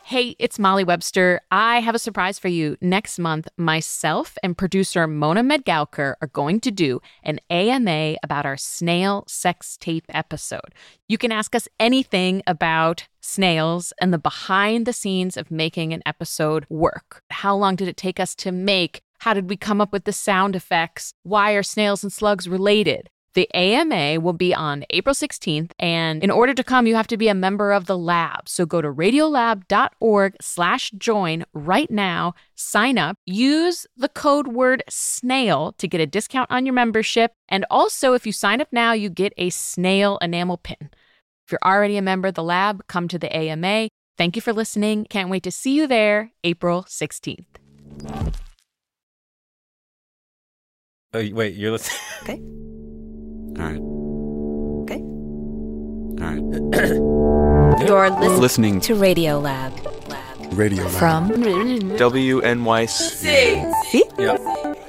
Hey, it's Molly Webster. I have a surprise for you. Next month, myself and producer Mona Medgalker are going to do an AMA about our snail sex tape episode. You can ask us anything about snails and the behind the scenes of making an episode work. How long did it take us to make? How did we come up with the sound effects? Why are snails and slugs related? The AMA will be on April 16th, and in order to come, you have to be a member of the lab. So go to radiolab.org/join right now, sign up, use the code word SNAIL to get a discount on your membership. And also, if you sign up now, you get a snail enamel pin. If you're already a member of the lab, come to the AMA. Thank you for listening. Can't wait to see you there, April 16th. Oh, wait, you're listening? Okay. All right. Okay. All right. You're listening to Radio Lab. Radio Lab. From WNYC. See? Yeah.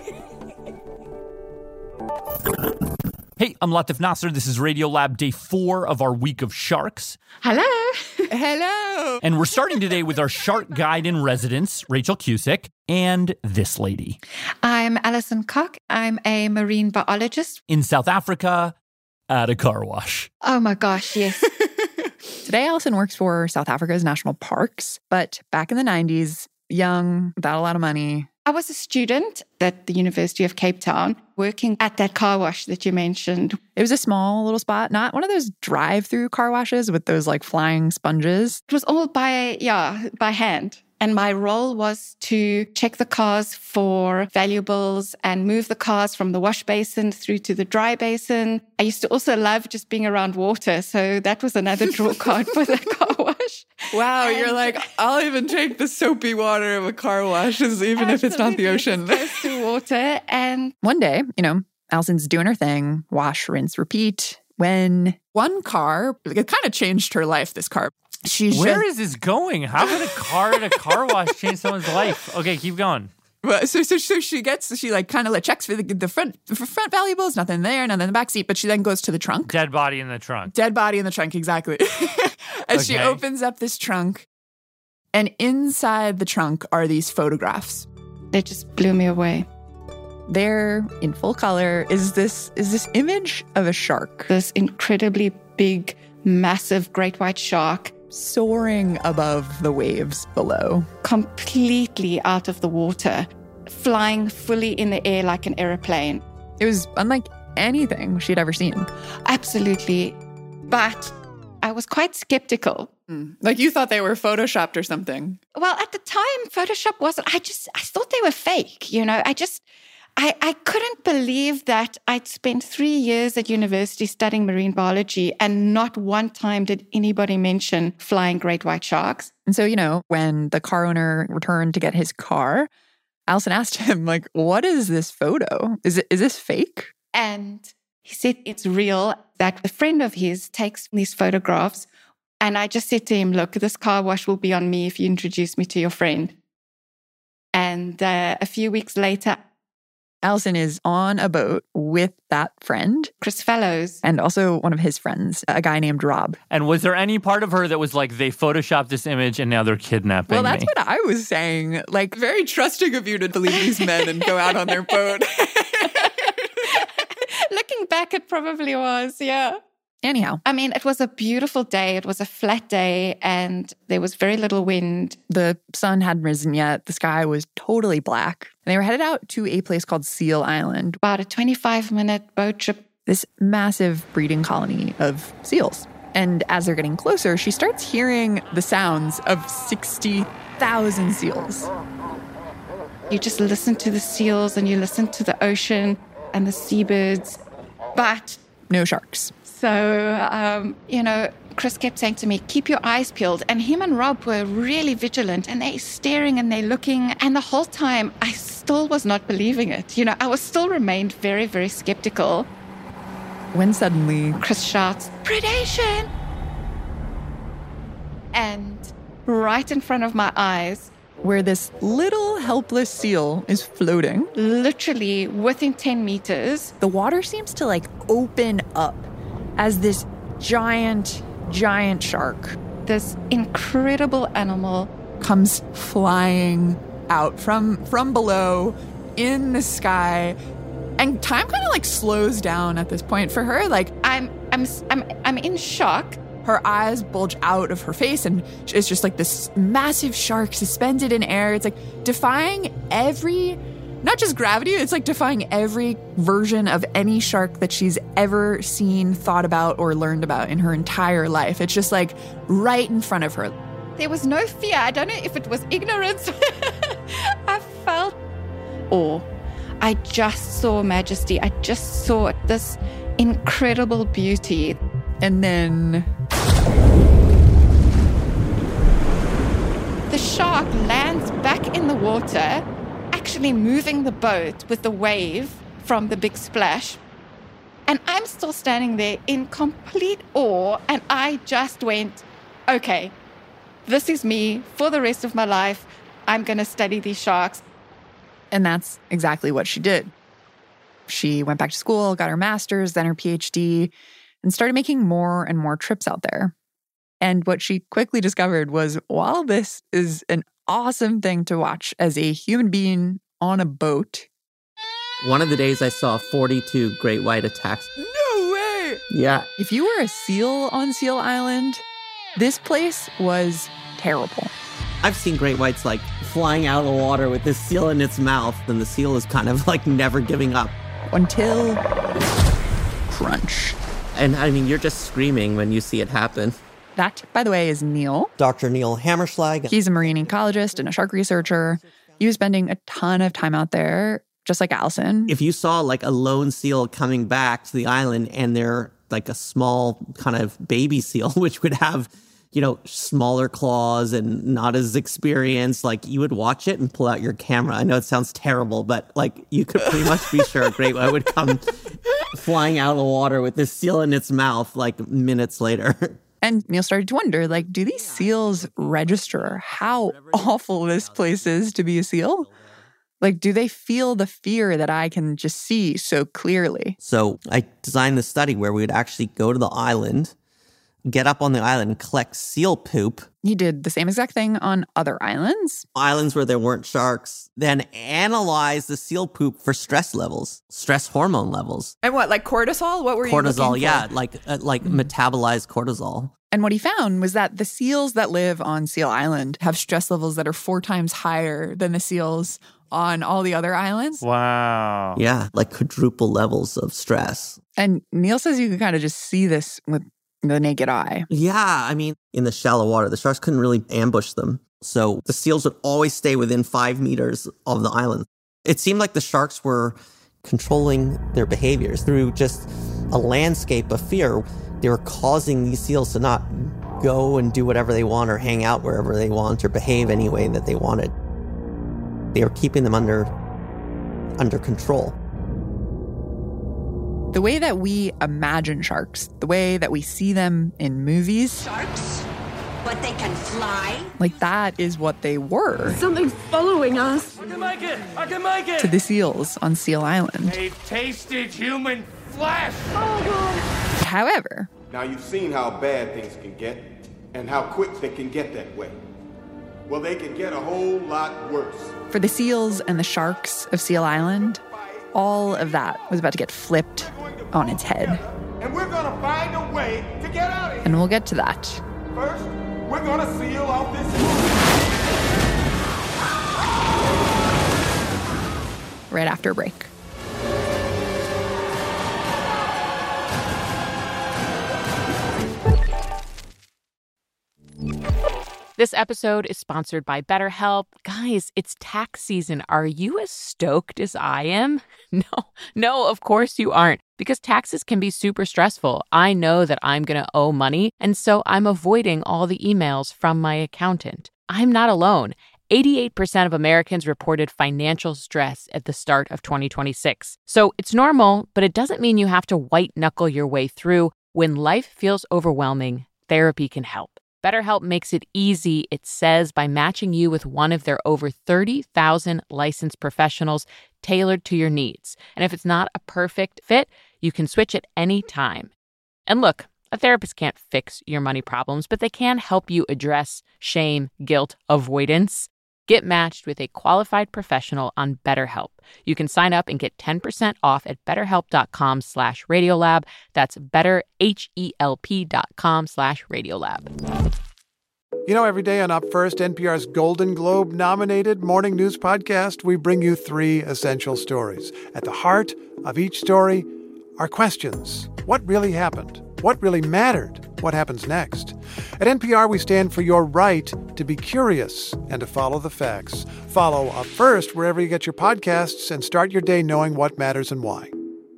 Hey, I'm Latif Nasser. This is Radio Lab Day 4 of our week of sharks. Hello. Hello. And we're starting today with our shark guide in residence, Rachel Cusick, and this lady. I'm Alison Koch. I'm a marine biologist. In South Africa, at a car wash. Oh my gosh, yes. Today, Alison works for South Africa's national parks, but back in the 90s, young, without a lot of money. I was a student at the University of Cape Town working at that car wash that you mentioned. It was a small little spot, not one of those drive-through car washes with those like flying sponges. It was all by hand. And my role was to check the cars for valuables and move the cars from the wash basin through to the dry basin. I used to also love just being around water. So that was another draw card for the car wash. Wow, you're like, I'll even take the soapy water of a car wash, even if it's not the ocean. Close to water. And one day, Alison's doing her thing, wash, rinse, repeat, when one car, it kind of changed her life, this car. Where is this going? How would a car at a car wash change someone's life? Okay, keep going. Well, so she kind of checks for the front valuables, nothing there, nothing in the back seat, but she then goes to the trunk. Dead body in the trunk. Dead body in the trunk, exactly. And she opens up this trunk, and inside the trunk are these photographs. They just blew me away. There, in full color, is this image of a shark. This incredibly big, massive great white shark. Soaring above the waves below. Completely out of the water, flying fully in the air like an airplane. It was unlike anything she'd ever seen. Absolutely. But I was quite skeptical. Like you thought they were photoshopped or something. Well, at the time, Photoshop wasn't. I thought they were fake. I couldn't believe that I'd spent 3 years at university studying marine biology and not one time did anybody mention flying great white sharks. And so, when the car owner returned to get his car, Alison asked him, what is this photo? Is this fake? And he said it's real, that a friend of his takes these photographs. And I just said to him, look, this car wash will be on me if you introduce me to your friend. And a few weeks later, Alison is on a boat with that friend, Chris Fellows. And also one of his friends, a guy named Rob. And was there any part of her that was like, they photoshopped this image and now they're kidnapping me? Well, that's what I was saying. Very trusting of you to believe these men and go out on their boat. Looking back, it probably was, yeah. Anyhow. I mean, it was a beautiful day. It was a flat day and there was very little wind. The sun hadn't risen yet. The sky was totally black. And they were headed out to a place called Seal Island. About a 25-minute boat trip. This massive breeding colony of seals. And as they're getting closer, she starts hearing the sounds of 60,000 seals. You just listen to the seals and you listen to the ocean and the seabirds, but no sharks. So, Chris kept saying to me, keep your eyes peeled. And him and Rob were really vigilant and they're staring and they're looking. And the whole time, I still was not believing it. I was still remained very, very skeptical. When suddenly, Chris shouts, predation! And right in front of my eyes, where this little helpless seal is floating, literally within 10 meters, the water seems to open up as this giant shark. This incredible animal comes flying out from below in the sky. And time kind of like slows down at this point for her. Like I'm in shock. Her eyes bulge out of her face, and it's just like this massive shark suspended in air. It's like defying not just gravity, it's like defying every version of any shark that she's ever seen, thought about, or learned about in her entire life. It's just like right in front of her. There was no fear. I don't know if it was ignorance. I felt awe. I just saw majesty. I just saw this incredible beauty. And then the shark lands back in the water, actually moving the boat with the wave from the big splash. And I'm still standing there in complete awe. And I just went, okay, this is me for the rest of my life. I'm going to study these sharks. And that's exactly what she did. She went back to school, got her master's, then her PhD, and started making more and more trips out there. And what she quickly discovered was, while this is an awesome thing to watch as a human being on a boat, one of the days I saw 42 great white attacks. No way! Yeah. If you were a seal on Seal Island, this place was terrible. I've seen great whites like flying out of the water with this seal in its mouth, and the seal is kind of like never giving up. Until crunch. And I mean, you're just screaming when you see it happen. That, by the way, is Neil. Dr. Neil Hammerschlag. He's a marine ecologist and a shark researcher. He was spending a ton of time out there, just like Allison. If you saw like a lone seal coming back to the island and they're like a small kind of baby seal, which would have, you know, smaller claws and not as experienced, like you would watch it and pull out your camera. I know it sounds terrible, but like you could pretty much be sure a great white would come flying out of the water with this seal in its mouth like minutes later. And Neil started to wonder, like, do these seals register how awful this place is to be a seal? Like, do they feel the fear that I can just see so clearly? So I designed this study where we would actually go to the island, get up on the island and collect seal poop. He did the same exact thing on other islands. Islands where there weren't sharks, then analyze the seal poop for stress levels, stress hormone levels. And what, like cortisol? What were you Cortisol, looking yeah, for? like metabolized cortisol. And what he found was that the seals that live on Seal Island have stress levels that are 4 times higher than the seals on all the other islands. Wow. Yeah, like quadruple levels of stress. And Neil says you can kind of just see this with the naked eye. Yeah, I mean, in the shallow water, the sharks couldn't really ambush them. So the seals would always stay within 5 meters of the island. It seemed like the sharks were controlling their behaviors through just a landscape of fear. They were causing these seals to not go and do whatever they want or hang out wherever they want or behave any way that they wanted. They were keeping them under control. The way that we imagine sharks, the way that we see them in movies. Sharks? But they can fly? Like that is what they were. Something's following us. I can make it! I can make it! To the seals on Seal Island. They've tasted human flesh! Oh, God. However, now you've seen how bad things can get and how quick they can get that way. Well, they can get a whole lot worse. For the seals and the sharks of Seal Island, all of that was about to get flipped on its head. And we're going to find a way to get out of here. And we'll get to that. First, we're going to seal off this right after a break. This episode is sponsored by BetterHelp. Guys, it's tax season. Are you as stoked as I am? No, of course you aren't, because taxes can be super stressful. I know that I'm going to owe money, and so I'm avoiding all the emails from my accountant. I'm not alone. 88% of Americans reported financial stress at the start of 2026. So it's normal, but it doesn't mean you have to white-knuckle your way through. When life feels overwhelming, therapy can help. BetterHelp makes it easy, it says, by matching you with one of their over 30,000 licensed professionals tailored to your needs. And if it's not a perfect fit, you can switch at any time. And look, A therapist can't fix your money problems, but they can help you address shame, guilt, avoidance. Get matched with a qualified professional on BetterHelp. You can sign up and get 10% off at betterhelp.com/Radiolab. That's betterhelp.com/Radiolab. You know, every day on Up First, NPR's Golden Globe-nominated morning news podcast, we bring you 3 essential stories. At the heart of each story are questions. What really happened? What really mattered? What happens next? At NPR, we stand for your right to be curious and to follow the facts. Follow Up First wherever you get your podcasts and start your day knowing what matters and why.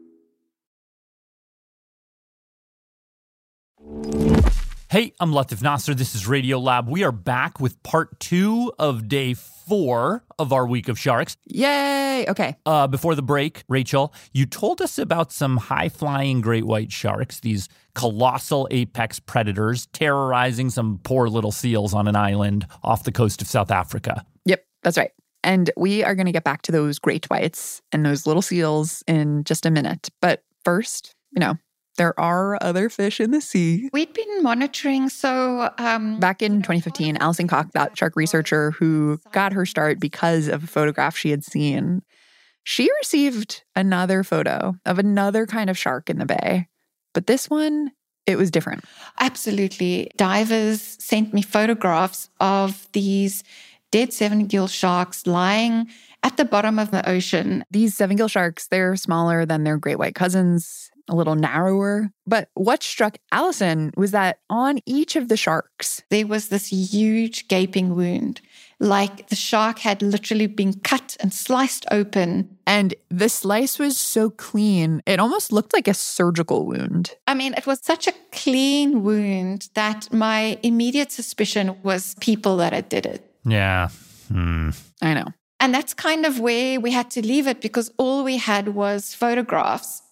Hey, I'm Latif Nasser. This is Radiolab. We are back with part 2 of day 4 of our week of sharks. Yay! Okay. Before the break, Rachel, you told us about some high-flying great white sharks, these colossal apex predators terrorizing some poor little seals on an island off the coast of South Africa. Yep, that's right. And we are going to get back to those great whites and those little seals in just a minute. But first, there are other fish in the sea. We'd been monitoring, Back in 2015, Alison Koch, that shark researcher who got her start because of a photograph she had seen, she received another photo of another kind of shark in the bay. But this one, it was different. Absolutely. Divers sent me photographs of these dead 7-gill sharks lying at the bottom of the ocean. These 7-gill sharks, they're smaller than their great white cousins, a little narrower. But what struck Alison was that on each of the sharks, there was this huge gaping wound, like the shark had literally been cut and sliced open. And the slice was so clean, it almost looked like a surgical wound. I mean, it was such a clean wound that my immediate suspicion was people that had did it. Yeah. I know. And that's kind of where we had to leave it because all we had was photographs.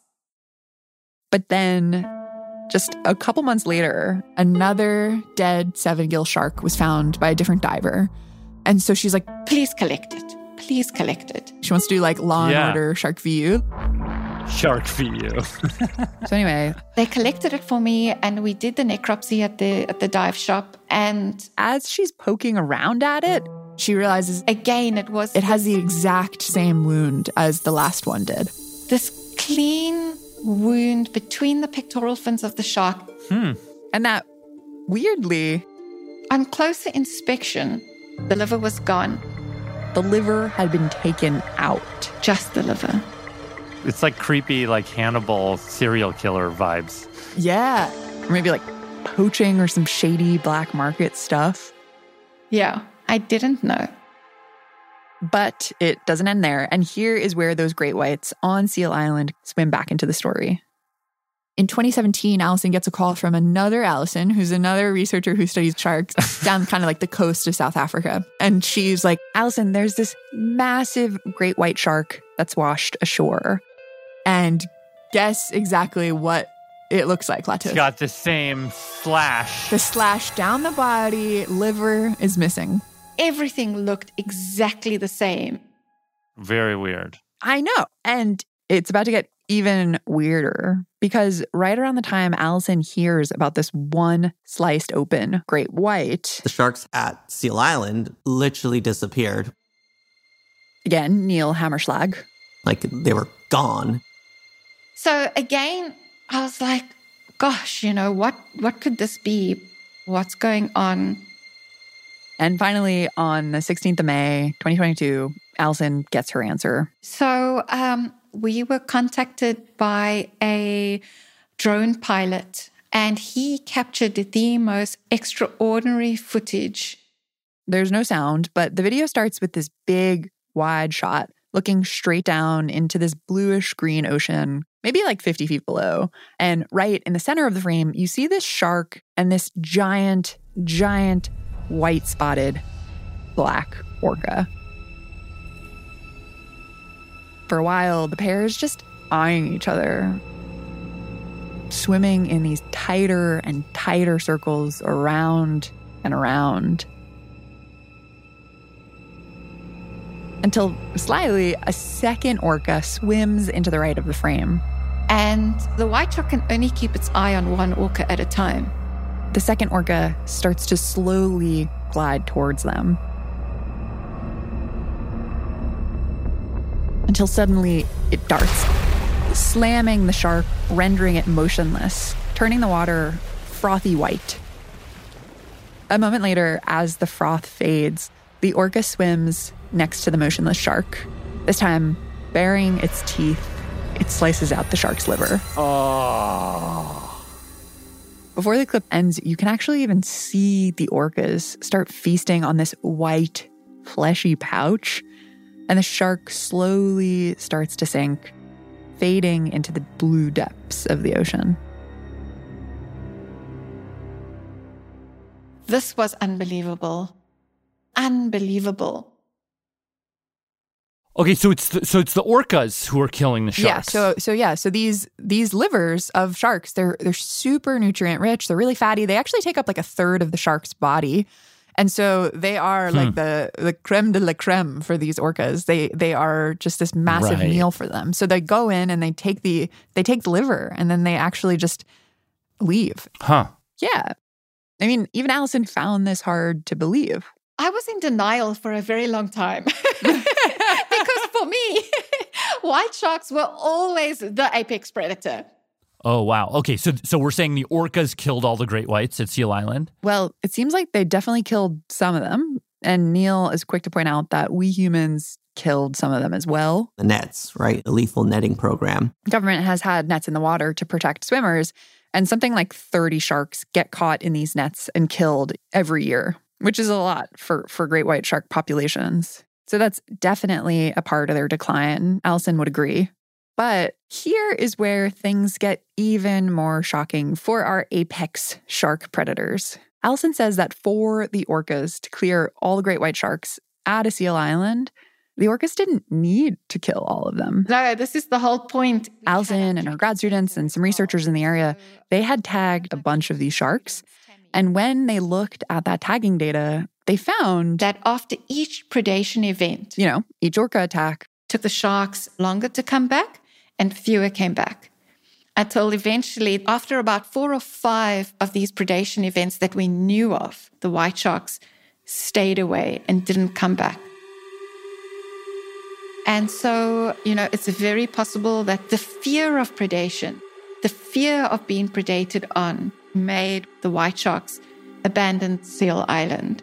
But then, just a couple months later, another dead 7-gill shark was found by a different diver. And so she's like, please collect it. Please collect it. She wants to do like Law and Order Shark VU. Shark VU. So anyway. They collected it for me and we did the necropsy at the dive shop. And as she's poking around at it, she realizes, again, it has the exact same wound as the last one did. This clean wound between the pectoral fins of the shark. And that, weirdly, on closer inspection, the liver was gone. The liver had been taken out. Just the liver. It's like creepy, like Hannibal serial killer vibes. Yeah. Or maybe like poaching or some shady black market stuff. Yeah, I didn't know. But it doesn't end there. And here is where those great whites on Seal Island swim back into the story. In 2017, Alison gets a call from another Alison, who's another researcher who studies sharks down kind of like the coast of South Africa. And she's like, Alison, there's this massive great white shark that's washed ashore. And guess exactly what it looks like, Latif. It's got the same slash. The slash down the body, liver is missing. Everything looked exactly the same. Very weird. I know. And it's about to get even weirder because right around the time Alison hears about this one sliced open great white, the sharks at Seal Island literally disappeared. Again, Neil Hammerschlag. Like they were gone. So again, I was like, gosh, what could this be? What's going on? And finally, on the 16th of May, 2022, Alison gets her answer. So we were contacted by a drone pilot, and he captured the most extraordinary footage. There's no sound, but the video starts with this big, wide shot looking straight down into this bluish-green ocean, maybe like 50 feet below. And right in the center of the frame, you see this shark and this giant, giant white-spotted black orca. For a while, the pair is just eyeing each other, swimming in these tighter and tighter circles around and around. Until slyly, a second orca swims into the right of the frame. And the white shark can only keep its eye on one orca at a time. The second orca starts to slowly glide towards them. Until suddenly it darts, slamming the shark, rendering it motionless, turning the water frothy white. A moment later, as the froth fades, the orca swims next to the motionless shark. This time, baring its teeth, it slices out the shark's liver. Oh. Before the clip ends, you can actually even see the orcas start feasting on this white, fleshy pouch, and the shark slowly starts to sink, fading into the blue depths of the ocean. This was unbelievable. Unbelievable. Okay, so it's the orcas who are killing the sharks. So these livers of sharks, they're super nutrient rich. They're really fatty. They actually take up like a third of the shark's body. And so they are like the creme de la creme for these orcas. They are just this massive meal for them. So they go in and they take the liver and then they actually just leave. Huh. Yeah. I mean, even Allison found this hard to believe. I was in denial for a very long time. Because for me, white sharks were always the apex predator. Oh, wow. Okay, so we're saying the orcas killed all the great whites at Seal Island? Well, it seems like they definitely killed some of them. And Neil is quick to point out that we humans killed some of them as well. The nets, right? A lethal netting program. The government has had nets in the water to protect swimmers. And something like 30 sharks get caught in these nets and killed every year, which is a lot for great white shark populations. So that's definitely a part of their decline. Allison would agree. But here is where things get even more shocking for our apex shark predators. Allison says that for the orcas to clear all the great white sharks at a Seal Island, the orcas didn't need to kill all of them. No, this is the whole point. Allison and her grad students and some researchers in the area, they had tagged a bunch of these sharks. And when they looked at that tagging data, they found that after each predation event, each orca attack took the sharks longer to come back and fewer came back. Until eventually, after about 4 or 5 of these predation events that we knew of, the white sharks stayed away and didn't come back. And so, it's very possible that the fear of predation, the fear of being predated on, made the white sharks abandon Seal Island.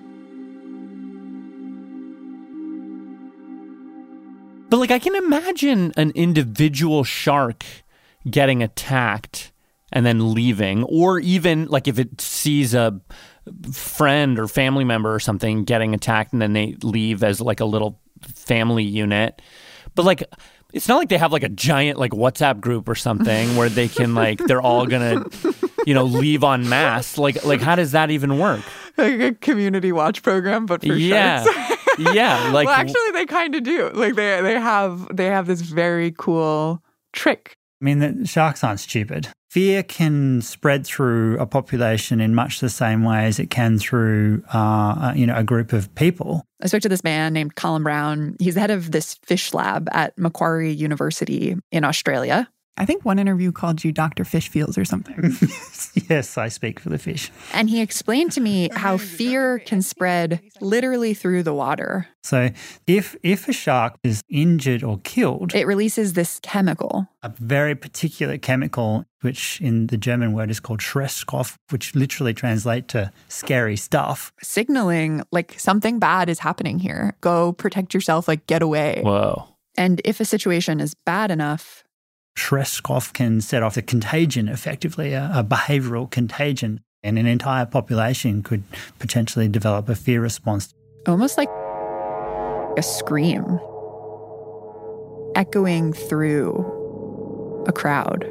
But I can imagine an individual shark getting attacked and then leaving, or even if it sees a friend or family member or something getting attacked and then they leave as a little family unit. But it's not like they have a giant WhatsApp group or something where they can they're all gonna leave en masse. How does that even work? Like a community watch program, but for sharks. Yeah. Well, actually, they kind of do. They have this very cool trick. I mean, the sharks aren't stupid. Fear can spread through a population in much the same way as it can through, a group of people. I spoke to this man named Colin Brown. He's the head of this fish lab at Macquarie University in Australia. I think one interview called you Dr. Fish Feels or something. Yes, I speak for the fish. And he explained to me how fear can spread literally through the water. So if a shark is injured or killed, it releases this chemical. A very particular chemical, which in the German word is called Schreckstoff, which literally translates to scary stuff. Signaling something bad is happening here. Go protect yourself, get away. Whoa. And if a situation is bad enough, Schreckstoff can set off a contagion, effectively, a behavioral contagion, and an entire population could potentially develop a fear response. Almost like a scream echoing through a crowd.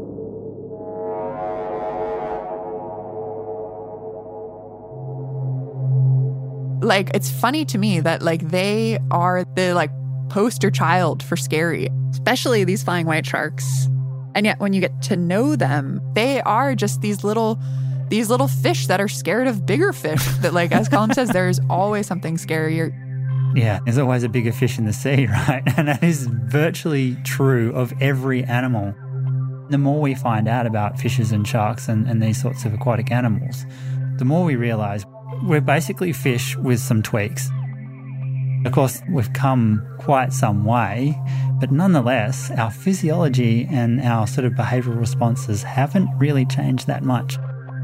It's funny to me that they are the poster child for scary, especially these flying white sharks. And yet when you get to know them, they are just these little fish that are scared of bigger fish. That as Colin says, there's always something scarier. Yeah, there's always a bigger fish in the sea, right? And that is virtually true of every animal. The more we find out about fishes and sharks and these sorts of aquatic animals, the more we realise we're basically fish with some tweaks. Of course, we've come quite some way, but nonetheless, our physiology and our sort of behavioural responses haven't really changed that much.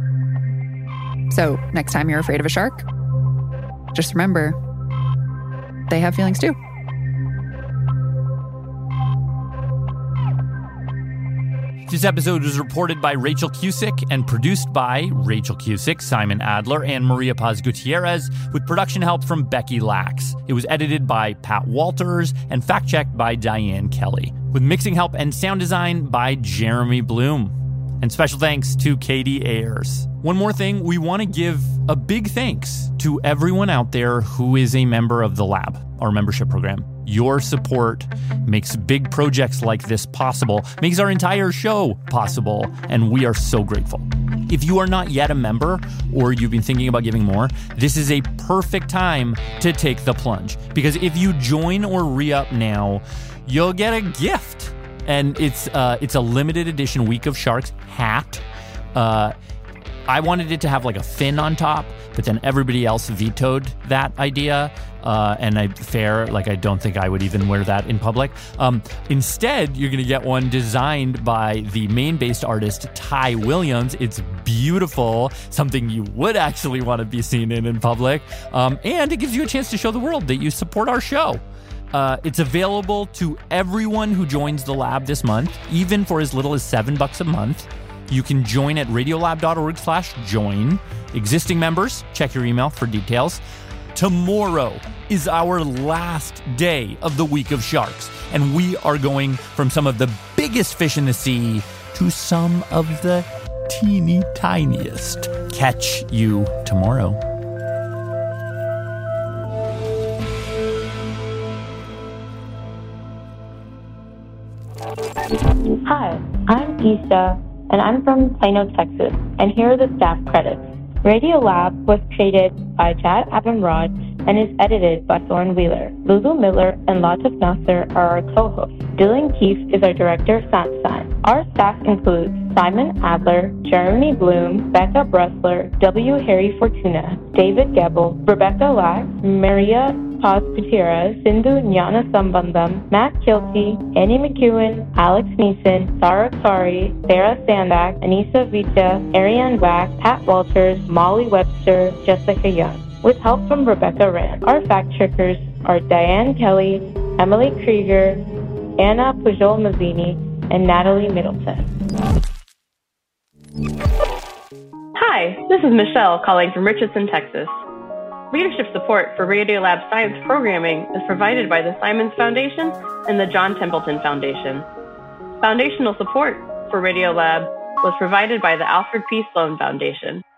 So next time you're afraid of a shark, just remember, they have feelings too. This episode was reported by Rachel Cusick and produced by Rachel Cusick, Simon Adler, and Maria Paz Gutierrez, with production help from Becky Lax. It was edited by Pat Walters and fact-checked by Diane Kelly, with mixing help and sound design by Jeremy Bloom. And special thanks to Katie Ayers. One more thing, we want to give a big thanks to everyone out there who is a member of the Lab, our membership program. Your support makes big projects like this possible, makes our entire show possible, and we are so grateful. If you are not yet a member, or you've been thinking about giving more, this is a perfect time to take the plunge. Because if you join or re-up now, you'll get a gift. And it's a limited edition Week of Sharks hat. I wanted it to have like a fin on top, but then everybody else vetoed that idea. And I don't think I would even wear that in public. Instead, you're going to get one designed by the Maine-based artist Ty Williams. It's beautiful, something you would actually want to be seen in public. And it gives you a chance to show the world that you support our show. It's available to everyone who joins the Lab this month, even for as little as $7 a month. You can join at radiolab.org/join. Existing members, check your email for details. Tomorrow is our last day of the Week of Sharks, and we are going from some of the biggest fish in the sea to some of the teeny tiniest. Catch you tomorrow. Hi, I'm Isha, and I'm from Plano, Texas, and here are the staff credits. Radio Lab was created by Jad Abumrad and is edited by Thorne Wheeler. Lulu Miller and Latif Nasser are our co-hosts. Dylan Keefe is our director of sound design. Our staff includes Simon Adler, Jeremy Bloom, Becca Bressler, W. Harry Fortuna, David Gebel, Rebecca Lax, Maria Paz Gutierrez, Sindhu Jnana Sambandam, Matt Kilty, Annie McEwen, Alex Neeson, Sarah Kari, Sarah Sandak, Anissa Vita, Ariane Wack, Pat Walters, Molly Webster, Jessica Young, with help from Rebecca Rand. Our fact-checkers are Diane Kelly, Emily Krieger, Anna Pujol Mazzini, and Natalie Middleton. Hi, this is Michelle calling from Richardson, Texas. Leadership support for Radiolab science programming is provided by the Simons Foundation and the John Templeton Foundation. Foundational support for Radiolab was provided by the Alfred P. Sloan Foundation.